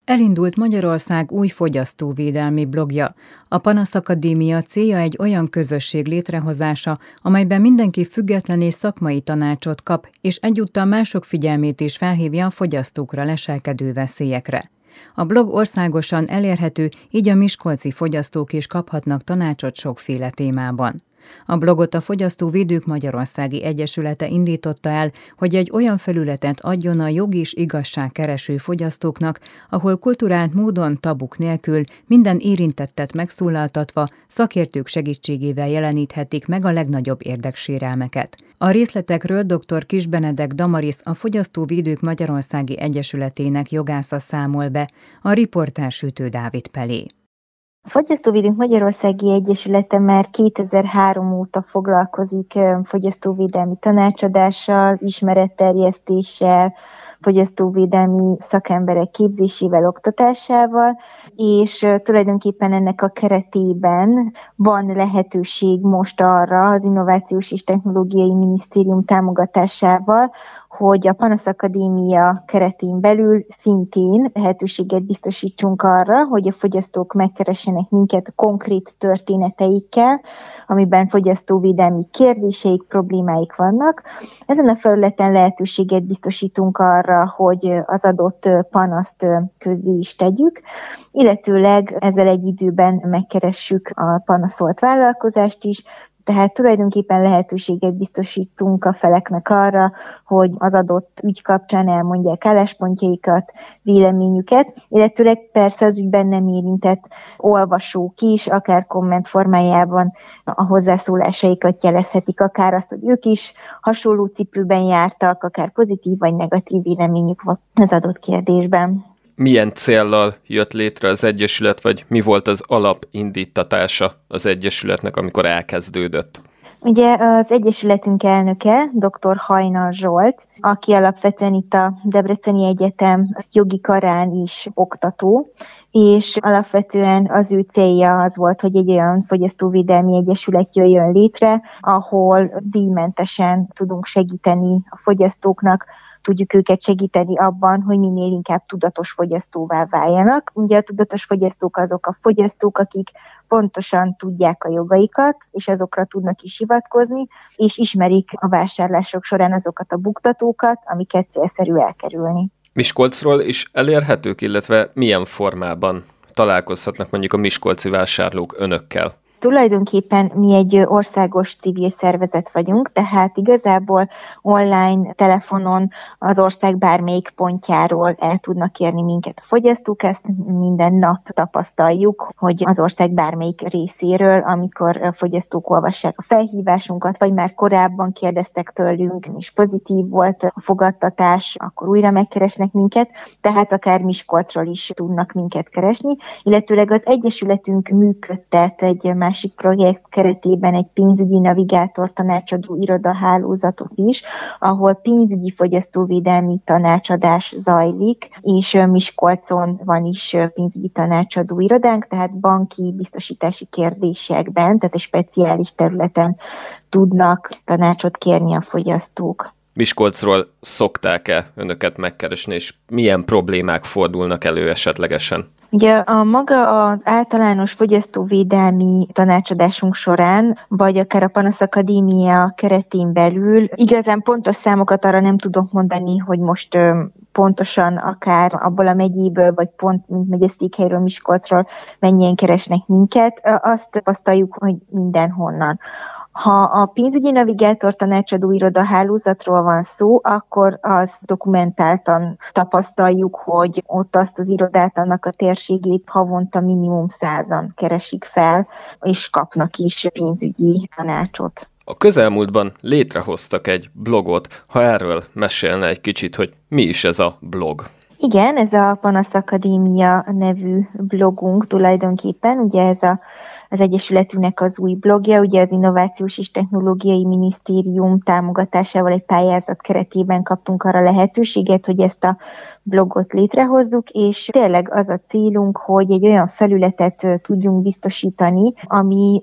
Elindult Magyarország új fogyasztóvédelmi blogja. A Panasz Akadémia célja egy olyan közösség létrehozása, amelyben mindenki független és szakmai tanácsot kap, és egyúttal mások figyelmét is felhívja a fogyasztókra leselkedő veszélyekre. A blog országosan elérhető, így a miskolci fogyasztók is kaphatnak tanácsot sokféle témában. A blogot a Fogyasztóvédők Magyarországi Egyesülete indította el, hogy egy olyan felületet adjon a jog és igazság kereső fogyasztóknak, ahol kulturált módon tabuk nélkül minden érintettet megszólaltatva szakértők segítségével jeleníthetik meg a legnagyobb érdeksérelmeket. A részletekről dr. Kiss Benedek Damaris, a Fogyasztóvédők Magyarországi Egyesületének jogásza számol be, a riportár Sütő Dávid Pelé. A Fogyasztóvédők Magyarországi Egyesülete már 2003 óta foglalkozik fogyasztóvédelmi tanácsadással, ismeretterjesztéssel, fogyasztóvédelmi szakemberek képzésével, oktatásával, és tulajdonképpen ennek a keretében van lehetőség most arra az Innovációs és Technológiai Minisztérium támogatásával, hogy a Panasz Akadémia keretén belül szintén lehetőséget biztosítsunk arra, hogy a fogyasztók megkeressenek minket konkrét történeteikkel, amiben fogyasztóvédelmi kérdéseik, problémáik vannak. Ezen a felületen lehetőséget biztosítunk arra, hogy az adott panaszt közzé is tegyük, illetőleg ezzel egy időben megkeressük a panaszolt vállalkozást is, tehát tulajdonképpen lehetőséget biztosítunk a feleknek arra, hogy az adott ügy kapcsán elmondják álláspontjaikat, véleményüket, illetőleg persze az ügyben nem érintett olvasók is, akár komment formájában a hozzászólásaikat jelezhetik, akár azt, hogy ők is hasonló cipőben jártak, akár pozitív vagy negatív véleményük van az adott kérdésben. Milyen céllal jött létre az Egyesület, vagy mi volt az alapindítatása az Egyesületnek, amikor elkezdődött? Ugye az Egyesületünk elnöke, dr. Hajnal Zsolt, aki alapvetően itt a Debreceni Egyetem jogi karán is oktató, és alapvetően az ő célja az volt, hogy egy olyan fogyasztóvédelmi egyesület jöjjön létre, ahol díjmentesen tudunk segíteni a fogyasztóknak, tudjuk őket segíteni abban, hogy minél inkább tudatos fogyasztóvá váljanak. Ugye a tudatos fogyasztók azok a fogyasztók, akik pontosan tudják a jogaikat, és azokra tudnak is hivatkozni, és ismerik a vásárlások során azokat a buktatókat, amiket célszerű elkerülni. Miskolcról is elérhetők, illetve milyen formában találkozhatnak mondjuk a miskolci vásárlók önökkel? Tulajdonképpen mi egy országos civil szervezet vagyunk, tehát igazából online, telefonon az ország bármelyik pontjáról el tudnak érni minket a fogyasztók. Ezt minden nap tapasztaljuk, hogy az ország bármelyik részéről, amikor a fogyasztók olvassák a felhívásunkat, vagy már korábban kérdeztek tőlünk, és pozitív volt a fogadtatás, akkor újra megkeresnek minket, tehát akár Miskolcról is tudnak minket keresni, illetőleg az Egyesületünk működtet egy másik projekt keretében egy pénzügyi navigátor tanácsadó irodahálózatot is, ahol pénzügyi fogyasztóvédelmi tanácsadás zajlik, és Miskolcon van is pénzügyi tanácsadó irodánk, tehát banki biztosítási kérdésekben, tehát egy speciális területen tudnak tanácsot kérni a fogyasztók. Miskolcról szokták-e önöket megkeresni, és milyen problémák fordulnak elő esetlegesen? Ugye a maga az általános fogyasztóvédelmi tanácsadásunk során, vagy akár a Panasz Akadémia keretén belül, igazán pontos számokat arra nem tudok mondani, hogy most pontosan akár abból a megyéből, vagy pont mint megyeszékhelyről, Miskolcról mennyien keresnek minket. Azt tapasztaljuk, hogy mindenhonnan. Ha a pénzügyi navigátor tanácsadó irodahálózatról van szó, akkor azt dokumentáltan tapasztaljuk, hogy ott azt az irodát, annak a térségét havonta minimum 100-an keresik fel, és kapnak is pénzügyi tanácsot. A közelmúltban létrehoztak egy blogot, ha erről mesélne egy kicsit, hogy mi is ez a blog. Igen, ez a Panasz Akadémia nevű blogunk tulajdonképpen, ugye ez az Egyesületünknek az új blogja, ugye az Innovációs és Technológiai Minisztérium támogatásával egy pályázat keretében kaptunk arra lehetőséget, hogy ezt a blogot létrehozzuk, és tényleg az a célunk, hogy egy olyan felületet tudjunk biztosítani, ami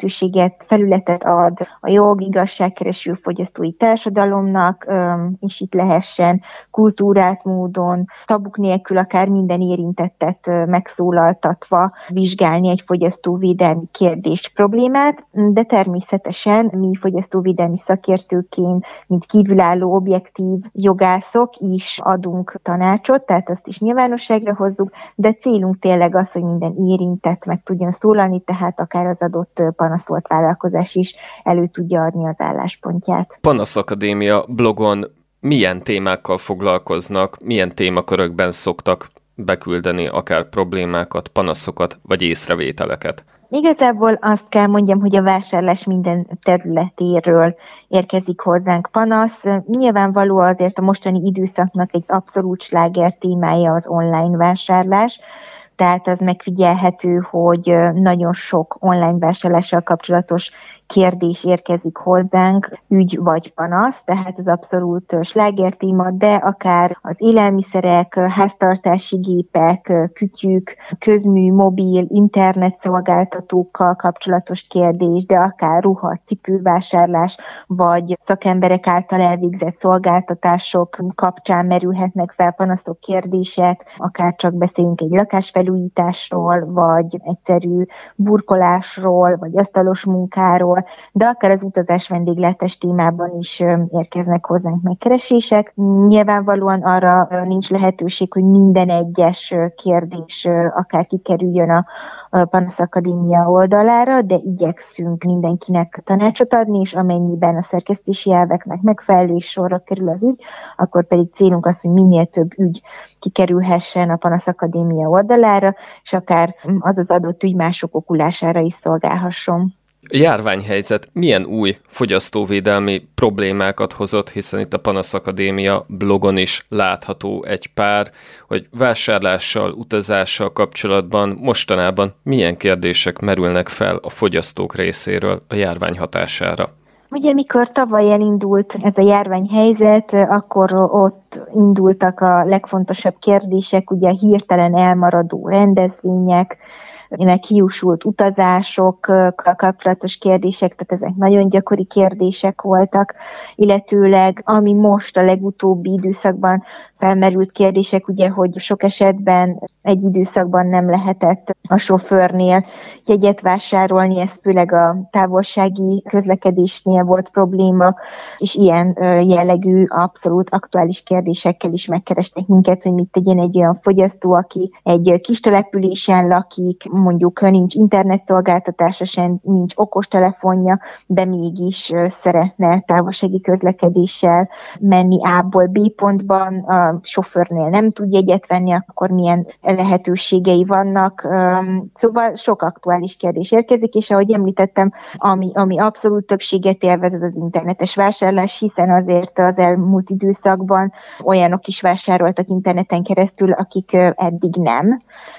felületet ad a jog, igazságkereső fogyasztói társadalomnak, és itt lehessen kultúrált módon, tabuk nélkül akár minden érintettet megszólaltatva vizsgálni egy fogyasztóvédelmi kérdést, problémát, de természetesen mi fogyasztóvédelmi szakértőként, mint kívülálló objektív jogászok is adunk tanácsot, tehát azt is nyilvánosságra hozzuk, de célunk tényleg az, hogy minden érintett meg tudjon szólalni, tehát akár az adott panaszolt vállalkozás is elő tudja adni az álláspontját. Panaszakadémia blogon milyen témákkal foglalkoznak, milyen témakörökben szoktak beküldeni akár problémákat, panaszokat vagy észrevételeket? Igazából azt kell mondjam, hogy a vásárlás minden területéről érkezik hozzánk panasz. Nyilvánvaló azért a mostani időszaknak egy abszolút sláger témája az online vásárlás, tehát az megfigyelhető, hogy nagyon sok online vásárlással kapcsolatos kérdés érkezik hozzánk, ügy vagy panasz, tehát az abszolút sláger téma, de akár az élelmiszerek, háztartási gépek, kütyük, közmű, mobil, internetszolgáltatókkal kapcsolatos kérdés, de akár ruha, cipővásárlás, vagy szakemberek által elvégzett szolgáltatások kapcsán merülhetnek fel panaszok, kérdések, akár csak beszéljünk egy lakásfelújításról, vagy egyszerű burkolásról, vagy asztalos munkáról, de akár az utazás vendéglátás témában is érkeznek hozzánk megkeresések. Nyilvánvalóan arra nincs lehetőség, hogy minden egyes kérdés akár kikerüljön a Panaszakadémia oldalára, de igyekszünk mindenkinek tanácsot adni, és amennyiben a szerkesztési elveknek megfelelő és sorra kerül az ügy, akkor pedig célunk az, hogy minél több ügy kikerülhessen a Panaszakadémia oldalára, és akár az az adott ügy mások okulására is szolgálhasson. A járványhelyzet milyen új fogyasztóvédelmi problémákat hozott, hiszen itt a Panaszakadémia blogon is látható egy pár, hogy vásárlással, utazással kapcsolatban mostanában milyen kérdések merülnek fel a fogyasztók részéről a járvány hatására. Ugye, mikor tavaly elindult ez a járványhelyzet, akkor ott indultak a legfontosabb kérdések, ugye a hirtelen elmaradó rendezvények, meghiúsult utazásokkal kapcsolatos kérdések, tehát ezek nagyon gyakori kérdések voltak, illetőleg ami most a legutóbbi időszakban felmerült kérdések, ugye, hogy sok esetben egy időszakban nem lehetett a sofőrnél jegyet vásárolni, ez főleg a távolsági közlekedésnél volt probléma, és ilyen jellegű, abszolút aktuális kérdésekkel is megkerestek minket, hogy mit tegyen egy olyan fogyasztó, aki egy kis településen lakik, mondjuk nincs internetszolgáltatása sem, nincs okostelefonja, de mégis szeretne távolsági közlekedéssel menni A-ból B pontban, a sofőrnél nem tud jegyet venni, akkor milyen lehetőségei vannak. Szóval sok aktuális kérdés érkezik, és ahogy említettem, ami abszolút többséget élvez, az az internetes vásárlás, hiszen azért az elmúlt időszakban olyanok is vásároltak interneten keresztül, akik eddig nem,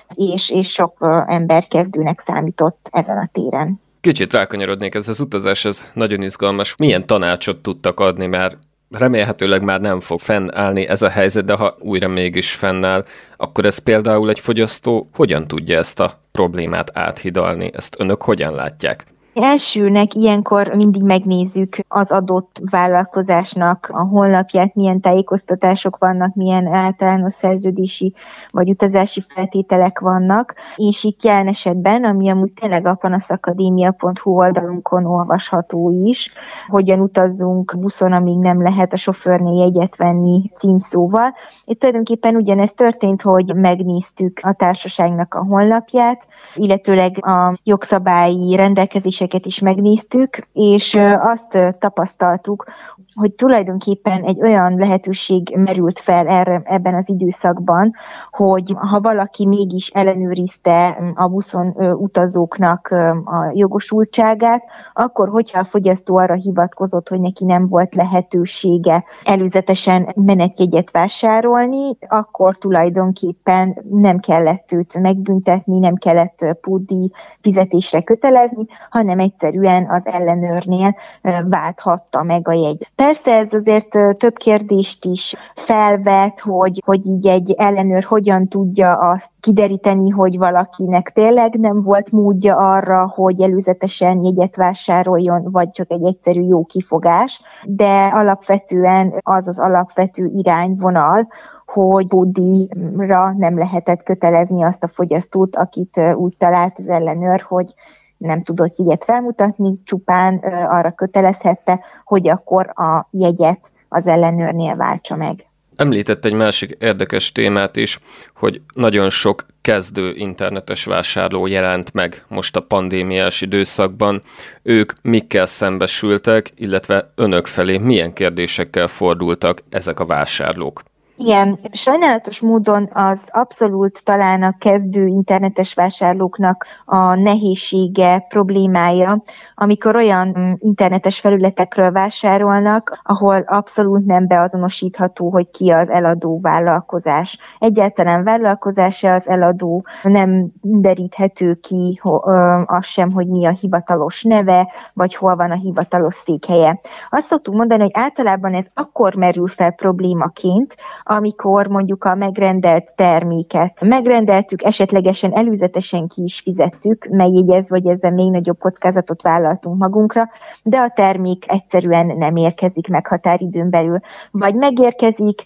és sok ember kezdőnek számított ezen a téren. Kicsit rákanyarodnék, ez az utazás, ez nagyon izgalmas. Milyen tanácsot tudtak adni, mert remélhetőleg már nem fog fennállni ez a helyzet, de ha újra mégis fennáll, akkor ez például egy fogyasztó hogyan tudja ezt a problémát áthidalni? Ezt önök hogyan látják? Elsőnek ilyenkor mindig megnézzük az adott vállalkozásnak a honlapját, milyen tájékoztatások vannak, milyen általános szerződési vagy utazási feltételek vannak, és itt jelen esetben, ami amúgy tényleg a panaszakadémia.hu oldalunkon olvasható is, hogyan utazzunk buszon, amíg nem lehet a sofőrnél jegyet venni címszóval. Itt tulajdonképpen ugyanez történt, hogy megnéztük a társaságnak a honlapját, illetőleg a jogszabályi rendelkezéseket is megnéztük, és azt tapasztaltuk, hogy tulajdonképpen egy olyan lehetőség merült fel ebben az időszakban, hogy ha valaki mégis ellenőrizte a buszon utazóknak a jogosultságát, akkor hogyha a fogyasztó arra hivatkozott, hogy neki nem volt lehetősége előzetesen menetjegyet vásárolni, akkor tulajdonképpen nem kellett őt megbüntetni, nem kellett pótdíj fizetésre kötelezni, hanem hanem egyszerűen az ellenőrnél válthatta meg a jegy. Persze ez azért több kérdést is felvet, hogy így egy ellenőr hogyan tudja azt kideríteni, hogy valakinek tényleg nem volt módja arra, hogy előzetesen jegyet vásároljon, vagy csak egy egyszerű jó kifogás, de alapvetően az alapvető irányvonal, hogy pótdíjra nem lehetett kötelezni azt a fogyasztót, akit úgy talált az ellenőr, hogy nem tudott jegyet felmutatni, csupán arra kötelezhette, hogy akkor a jegyet az ellenőrnél váltsa meg. Említett egy másik érdekes témát is, hogy nagyon sok kezdő internetes vásárló jelent meg most a pandémiás időszakban. Ők mikkel szembesültek, illetve önök felé milyen kérdésekkel fordultak ezek a vásárlók? Igen, sajnálatos módon az abszolút talán a kezdő internetes vásárlóknak a nehézsége, problémája, amikor olyan internetes felületekről vásárolnak, ahol abszolút nem beazonosítható, hogy ki az eladó vállalkozás. Egyáltalán vállalkozása az eladó, nem deríthető ki az sem, hogy mi a hivatalos neve, vagy hol van a hivatalos székhelye. Azt szoktuk mondani, hogy általában ez akkor merül fel problémaként, amikor mondjuk a megrendelt terméket megrendeltük, esetlegesen előzetesen ki is fizettük, megjegyezve, vagy ezzel még nagyobb kockázatot vállaltunk magunkra, de a termék egyszerűen nem érkezik meg határidőn belül. Vagy megérkezik,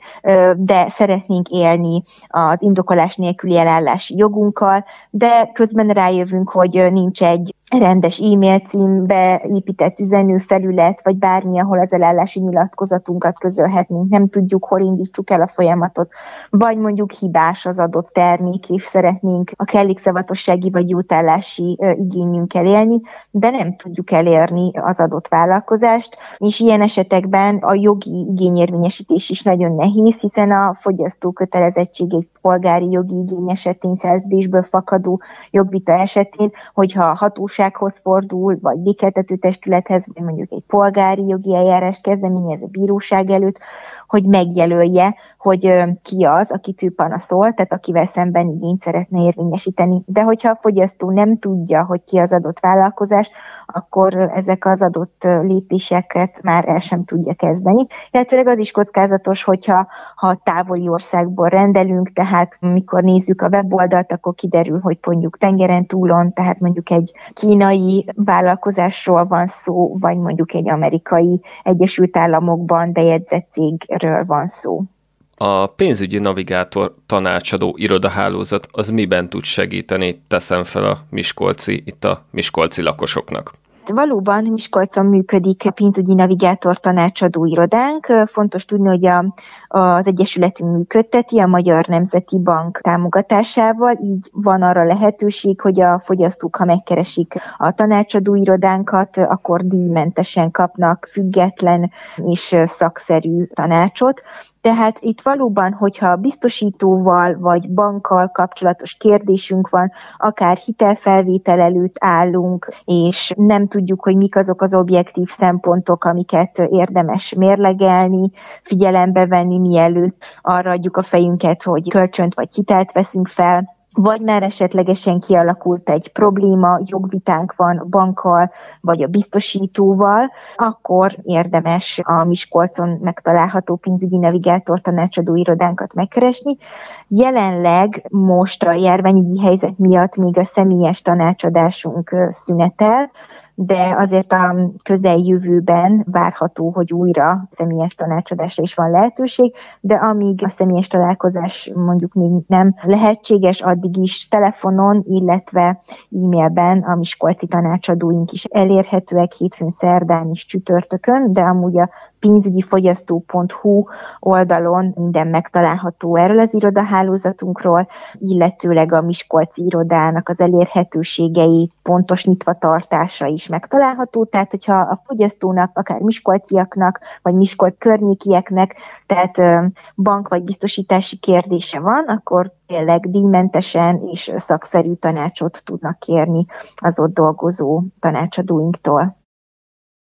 de szeretnénk élni az indokolás nélküli elállási jogunkkal, de közben rájövünk, hogy nincs egy rendes e-mail címbe épített üzenőfelület, vagy bármi, ahol az elállási nyilatkozatunkat közölhetnénk, nem tudjuk, hol indítsuk el a folyamatot, vagy mondjuk hibás az adott termék, és szeretnénk a kellékszavatossági vagy jótállási igényünkkel élni, de nem tudjuk elérni az adott vállalkozást, és ilyen esetekben a jogi igényérvényesítés is nagyon nehéz, hiszen a fogyasztó kötelezettség egy polgári jogi igény esetén, szerződésből fakadó jogvita esetén, hogyha a hatósághoz fordul, vagy békéltető testülethez, vagy mondjuk egy polgári jogi eljárást kezdeményez a bíróság előtt, hogy megjelölje, hogy ki az, akit ő panaszol, tehát akivel szemben igényt szeretne érvényesíteni. De hogyha a fogyasztó nem tudja, hogy ki az adott vállalkozás, akkor ezek az adott lépéseket már el sem tudja kezdeni. Illetve az is kockázatos, hogyha távoli országból rendelünk, tehát mikor nézzük a weboldalt, akkor kiderül, hogy mondjuk tengeren túlon, tehát mondjuk egy kínai vállalkozásról van szó, vagy mondjuk egy amerikai Egyesült Államokban bejegyzett cégről van szó. A pénzügyi navigátor tanácsadó irodahálózat az miben tud segíteni, teszem fel a miskolci lakosoknak? Valóban Miskolcon működik a pénzügyi navigátor tanácsadó irodánk. Fontos tudni, hogy az Egyesületünk működteti a Magyar Nemzeti Bank támogatásával, így van arra lehetőség, hogy a fogyasztók, ha megkeresik a tanácsadó irodánkat, akkor díjmentesen kapnak független és szakszerű tanácsot. Tehát itt valóban, hogyha biztosítóval vagy bankkal kapcsolatos kérdésünk van, akár hitelfelvétel előtt állunk, és nem tudjuk, hogy mik azok az objektív szempontok, amiket érdemes mérlegelni, figyelembe venni, mielőtt arra adjuk a fejünket, hogy kölcsönt vagy hitelt veszünk fel, vagy már esetlegesen kialakult egy probléma, jogvitánk van bankkal, vagy a biztosítóval, akkor érdemes a Miskolcon megtalálható pénzügyi navigátor tanácsadó irodánkat megkeresni. Jelenleg most a járványügyi helyzet miatt még a személyes tanácsadásunk szünetel, de azért a közeljövőben várható, hogy újra személyes tanácsadásra is van lehetőség, de amíg a személyes találkozás mondjuk még nem lehetséges, addig is telefonon, illetve e-mailben a miskolci tanácsadóink is elérhetőek hétfőn, szerdán és csütörtökön, de amúgy a pénzügyifogyasztó.hu oldalon minden megtalálható erről az irodahálózatunkról, illetőleg a miskolci irodának az elérhetőségei, pontos nyitvatartása is megtalálható, tehát hogyha a fogyasztónak, akár miskolciaknak, vagy Miskolc környékieknek, tehát bank vagy biztosítási kérdése van, akkor tényleg díjmentesen és szakszerű tanácsot tudnak kérni az ott dolgozó tanácsadóinktól.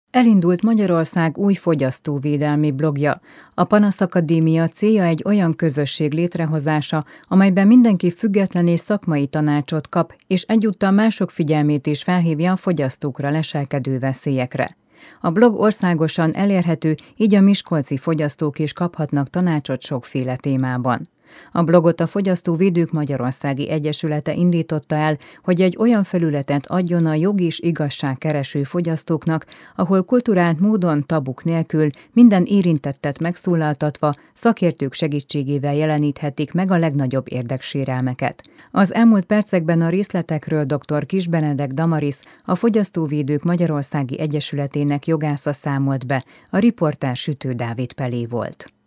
Elindult Magyarország új fogyasztóvédelmi blogja. A Panasz Akadémia célja egy olyan közösség létrehozása, amelyben mindenki független és szakmai tanácsot kap, és egyúttal mások figyelmét is felhívja a fogyasztókra leselkedő veszélyekre. A blog országosan elérhető, így a miskolci fogyasztók is kaphatnak tanácsot sokféle témában. A blogot a Fogyasztóvédők Magyarországi Egyesülete indította el, hogy egy olyan felületet adjon a jog és igazság kereső fogyasztóknak, ahol kulturált módon, tabuk nélkül, minden érintettet megszólaltatva, szakértők segítségével jeleníthetik meg a legnagyobb érdeksérelmeket. Az elmúlt percekben a részletekről dr. Kiss Benedek Damaris, a Fogyasztóvédők Magyarországi Egyesületének jogásza számolt be, a riportár Sütő Dávid Pelé volt.